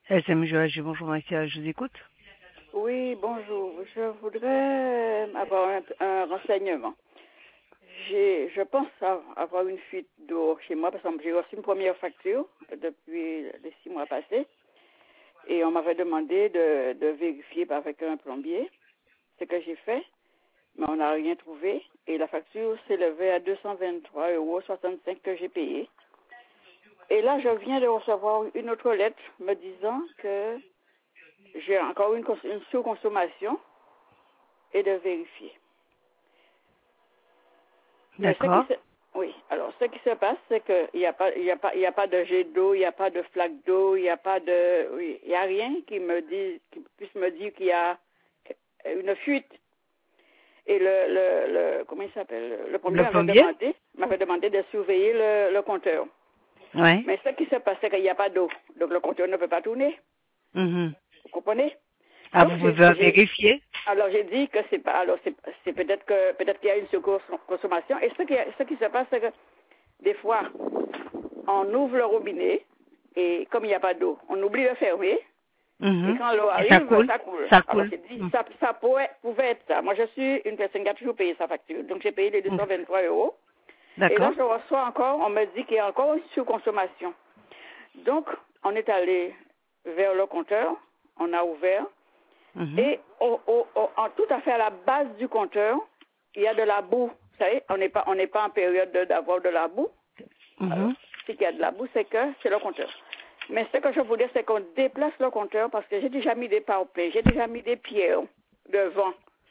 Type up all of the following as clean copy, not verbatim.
SM Joachim, bonjour Maxia, je vous écoute. Oui, bonjour. Je voudrais avoir un renseignement. Je pense avoir une fuite d'eau chez moi parce que j'ai reçu une première facture depuis les 6 mois passés et on m'avait demandé de vérifier avec un plombier ce que j'ai fait, mais on n'a rien trouvé et la facture s'élevait à 223,65 € que j'ai payé. Et là, je viens de recevoir une autre lettre me disant que j'ai encore une surconsommation et de vérifier. Mais D'accord. oui, alors ce qui se passe, c'est qu'il n'y a pas de jet d'eau, il n'y a pas de flaque d'eau, il n'y a pas de, oui, il n'y a rien qui puisse me dire qu'il y a une fuite. Et comment il s'appelle, le Le plombier plombier? m'avait demandé de surveiller le compteur. Ouais. Mais ce qui se passe, c'est qu'il n'y a pas d'eau. Donc le compteur ne peut pas tourner. Mhm. Vous comprenez? Ah, Donc vous pouvez vérifier? alors j'ai dit que c'est pas, alors c'est peut-être qu'il y a une surconsommation. Et ce qui se passe, c'est que des fois, on ouvre le robinet et comme il n'y a pas d'eau, on oublie de fermer. Et Mhm. quand l'eau Et ça arrive, coule? ça coule. Ça Alors coule. j'ai dit, Mhm. ça pouvait être ça. Moi, je suis une personne qui a toujours payé sa facture. Donc j'ai payé les Mhm. 223 €. Et là, D'accord. je reçois encore, on me dit qu'il y a encore une surconsommation. Donc, on est allé vers le compteur, on a ouvert. Mhm. Et tout à fait à la base du compteur, il y a de la boue. Vous savez, on n'est pas en période d'avoir de la boue. Alors, Mhm. s'il y a de la boue, c'est le compteur. Mais ce que je veux dire, c'est qu'on déplace le compteur parce que j'ai déjà mis des parpaings, j'ai déjà mis des pierres devant.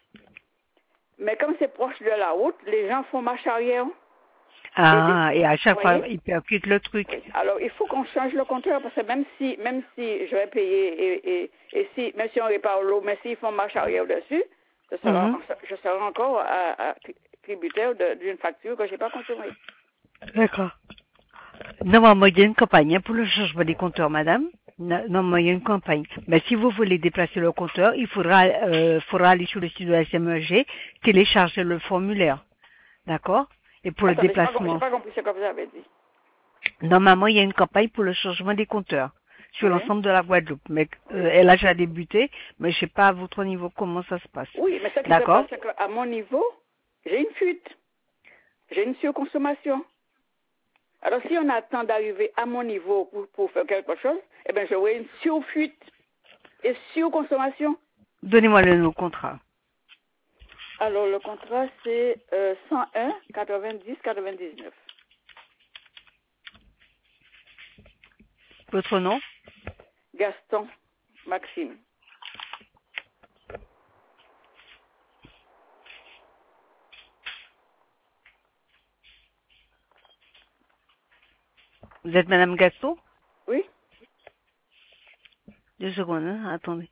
Mais comme c'est proche de la route, les gens font marche arrière. Ah, et à Vous chaque fois, voyez? il percute le truc. Oui. Alors, il faut qu'on change le compteur parce que même si je vais payer et si, même si on répare l'eau, mais s'ils font marche arrière dessus, Mhm. je serai encore tributaire d'une facture que je n'ai pas consommée. D'accord. Normalement, il y a une campagne pour le changement des compteurs, madame. Normalement, il y a une campagne. Mais si vous voulez déplacer le compteur, il faudra aller sur le site de la SMEG, télécharger le formulaire. D'accord? Et pour le Attendez, j'ai déplacement, pas compris ce que vous avez dit. normalement, il y a une campagne pour le changement des compteurs sur Oui. l'ensemble de la Guadeloupe. Mais elle a déjà débuté, mais je sais pas à votre niveau comment ça se passe. Oui, mais ce qui se passe, D'accord? c'est qu'à mon niveau, j'ai une fuite. J'ai une surconsommation. Alors, si on attend d'arriver à mon niveau pour faire quelque chose, eh bien, j'aurai une surfuite et surconsommation. Donnez-moi le nom contrat. Alors, le contrat, c'est 101 90 99. Votre nom? Gaston Maxime. Vous êtes Madame Gaston? Oui? 2 secondes, hein? Attendez.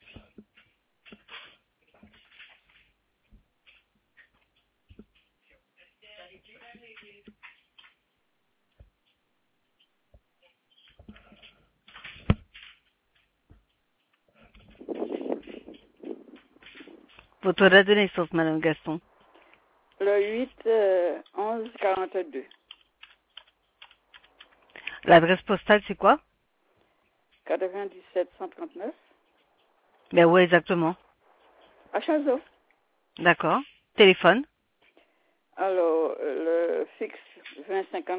Votre date de naissance, Madame Gaston. Le 8 11 42. L'adresse postale, c'est quoi? 97 139. Ben ouais, exactement. À Chazot. D'accord. Téléphone? Alors, le fixe 2050.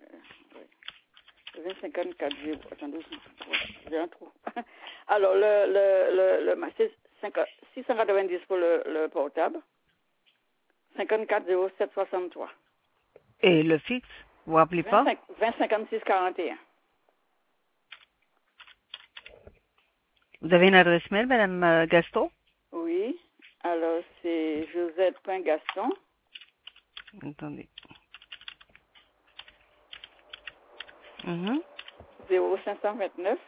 2054, attendez, j'ai un trou. Alors, c'est 690 pour le portable, 54 07 63, Et le fixe? Vous vous rappelez pas? 20 56 41. Vous avez une adresse mail, Madame Gaston? Oui, alors c'est Josette.Gaston, Attendez. Mhm. 0529,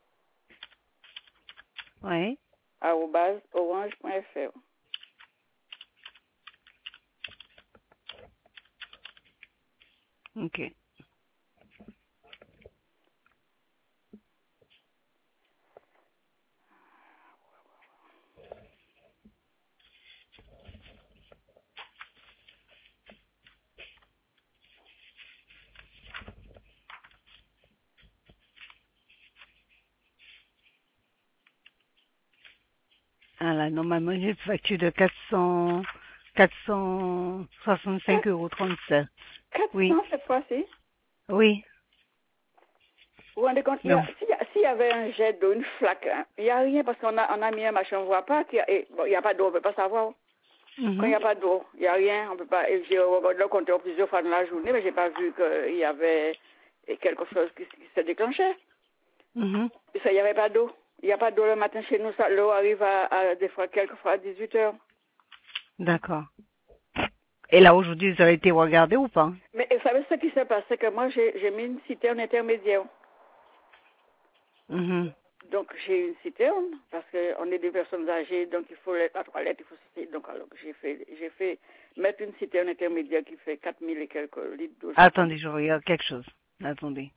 Oui. arobase orange.fr. Ok. Ah là, normalement, j'ai une facture de 465,37 €. Oui, 400 cette fois-ci. oui. Vous vous rendez compte, Mais s'il y avait un jet d'eau, une flaque, hein, il n'y a rien parce qu'on a mis un machin, on ne voit pas il n'y a pas d'eau, on ne peut pas savoir. Quand il n'y a pas d'eau, il n'y a rien, on peut pas. Et j'ai regardé le compteur plusieurs fois dans la journée, mais j'ai pas vu qu'il y avait quelque chose qui se déclenchait. Et ça, il n'y avait pas d'eau. Il n'y a pas d'eau le matin chez nous, l'eau arrive des fois, quelquefois à 18 heures. D'accord. Et là, aujourd'hui, vous avez été regardé ou pas? Mais vous savez ce qui s'est passé? C'est que moi, j'ai mis une citerne intermédiaire. Donc, j'ai une citerne, parce qu'on est des personnes âgées, donc il faut la toilette, il faut ceci. Donc, alors, j'ai fait mettre une citerne intermédiaire qui fait 4000 et quelques litres d'eau. Attendez, je regarde quelque chose. Attendez.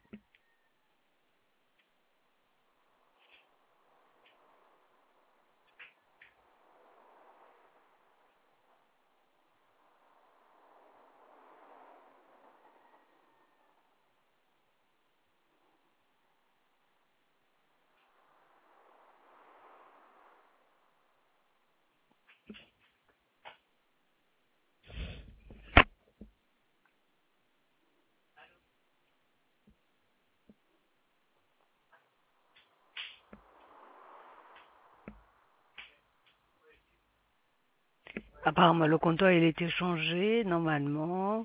Apparemment, le compteur, il a été changé, normalement,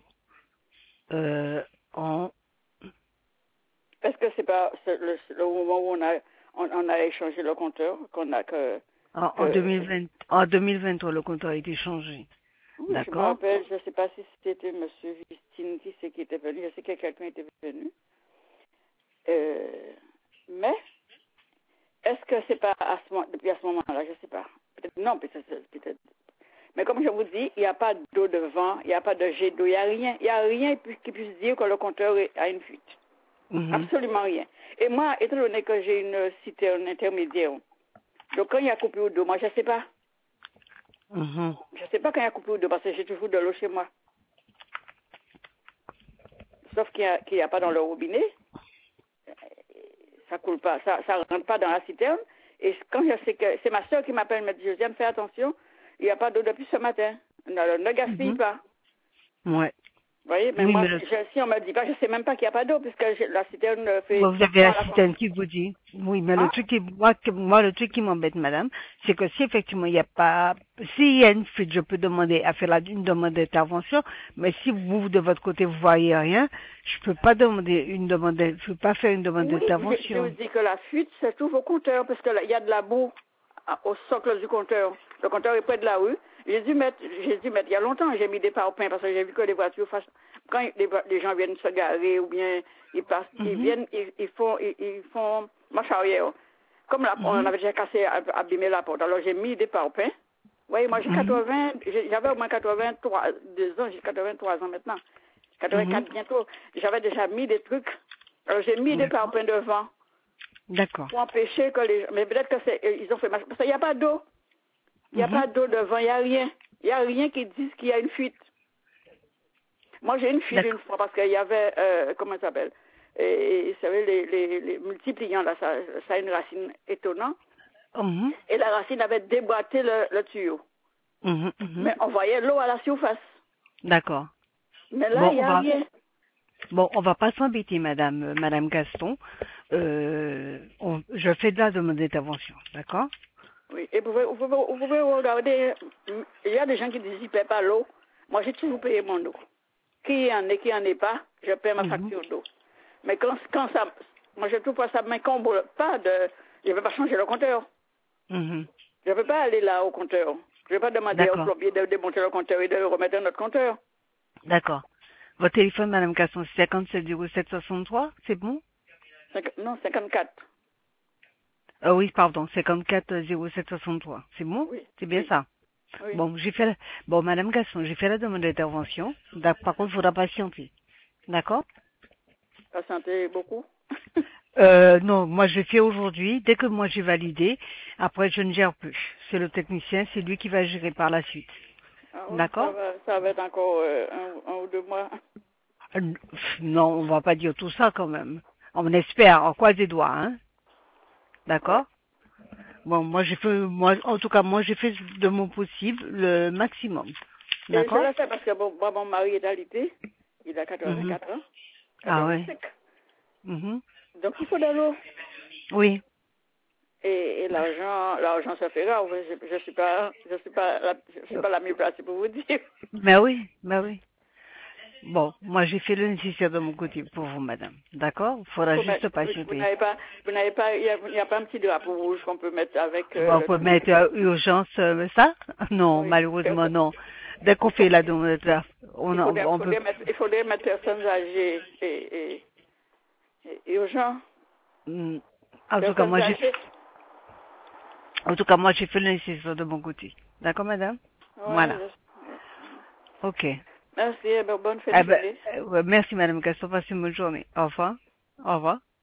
en... Est-ce que c'est pas le moment où on a échangé le compteur, qu'on a En 2020, en 2023, le compteur a été changé. Oui, je me D'accord? rappelle, je ne sais pas si c'était M. Vistine qui était venu, je sais que quelqu'un était venu. Mais, est-ce que c'est pas depuis à ce moment-là, je ne sais pas. Peut-être non, peut-être. Mais comme je vous dis, il n'y a pas d'eau de vent, il n'y a pas de jet d'eau, il n'y a rien qui puisse dire que le compteur a une fuite. Absolument rien. Et moi, étant donné que j'ai une citerne intermédiaire, donc quand il y a coupure d'eau, moi je ne sais pas. Je ne sais pas quand il y a coupure d'eau parce que j'ai toujours de l'eau chez moi. Sauf qu'il n'y a pas dans le robinet. Ça coule pas, ça rentre pas dans la citerne. Et quand je sais que c'est ma soeur qui m'appelle, me dit Josiane, fais attention, il n'y a pas d'eau depuis ce matin. Ne gaspille pas. Ouais. Vous voyez, mais Oui, moi, mais si on me dit pas, je sais même pas qu'il n'y a pas d'eau, puisque la citerne fait. vous avez la citerne qui vous dit. Oui, mais le Hein? truc le truc qui m'embête, madame, c'est que si effectivement il n'y a pas, s'il y a une fuite, je peux demander à faire une demande d'intervention, mais si vous, de votre côté, vous voyez rien, je peux pas je peux pas faire une demande Oui, je vous d'intervention. dis que la fuite, c'est tout vos compteurs, parce qu'il y a de la boue au socle du compteur. Le compteur est près de la rue. J'ai dû mettre, il y a longtemps, j'ai mis des parpaings, parce que j'ai vu que les voitures, quand les gens viennent se garer, ou bien ils passent, ils viennent, ils font marche arrière. Comme on avait déjà cassé, abîmé la porte. Alors j'ai mis des parpaings. Vous voyez, moi j'avais au moins 2 ans, j'ai 83 ans maintenant. 84 bientôt. J'avais déjà mis des trucs. Alors j'ai mis des parpaings devant. D'accord. Pour empêcher que les gens. Mais peut-être que ils ont fait marche. Parce qu'il n'y a pas d'eau. Il n'y a pas d'eau devant, il n'y a rien. Il n'y a rien qui dise qu'il y a une fuite. Moi, j'ai une fuite une fois parce qu'il y avait, comment ça s'appelle? Et vous savez, les multipliants, là, ça a une racine étonnante. Et la racine avait déboîté le tuyau. Mais on voyait l'eau à la surface. D'accord. Mais là, il n'y a rien. Bon, on va pas s'embêter, Madame Gaston. Je fais de la demande d'intervention, d'accord? Oui, et vous pouvez regarder, il y a des gens qui disent qu'ils ne paient pas l'eau. Moi, j'ai toujours payé mon eau. Qui en est pas, je paie ma facture d'eau. Mais quand ça, moi, je trouve que ça ne m'incombe pas je ne vais pas changer le compteur. Je ne peux pas aller là au compteur. Je ne vais pas demander au plombier de démonter le compteur et de le remettre dans notre compteur. D'accord. Votre téléphone, Madame Gaston, c'est 57 07 63, c'est bon? Non, 54. Oui, pardon, 54 07 63. C'est bon? Oui. C'est bien ça? Oui. Bon, Madame Gaston, j'ai fait la demande d'intervention. Par contre, il faudra patienter. D'accord? Patienter beaucoup? Non, moi je fais aujourd'hui. Dès que moi j'ai validé, après je ne gère plus. C'est le technicien, c'est lui qui va gérer par la suite. Ah, D'accord? ça va être encore un ou 2 mois. Non, on va pas dire tout ça quand même. On espère, on croise les doigts, hein? D'accord? Bon, en tout cas, moi, j'ai fait de mon possible le maximum. Et je D'accord? l'ai fait parce que moi, mon mari est alité. Il a Mhm. 84 ans. Ah ouais. 85. Mhm. Donc, il faut de l'eau. Oui. Et l'argent se fait rare. Je suis pas la mieux placée pour vous dire. Mais oui, mais oui. Bon, moi, j'ai fait le nécessaire de mon côté pour vous, madame. D'accord? Il faudra juste Vous patienter. n'avez pas, il n'y a pas un petit drapeau rouge qu'on peut mettre avec Bon, on le peut numéro mettre du compte. urgence, ça? Non, Oui. malheureusement, non. Dès qu'on fait la demande, là, on peut. Il faudrait mettre personnes âgées et urgent. Hmm. En tout cas, Personnes âgées. moi, j'ai fait le nécessaire de mon côté. D'accord, madame? Ouais, Voilà. Ok. merci, bonne fin Eh de ben, journée. ouais, merci, madame Gaston. Passez une bonne journée. Au revoir. Au revoir.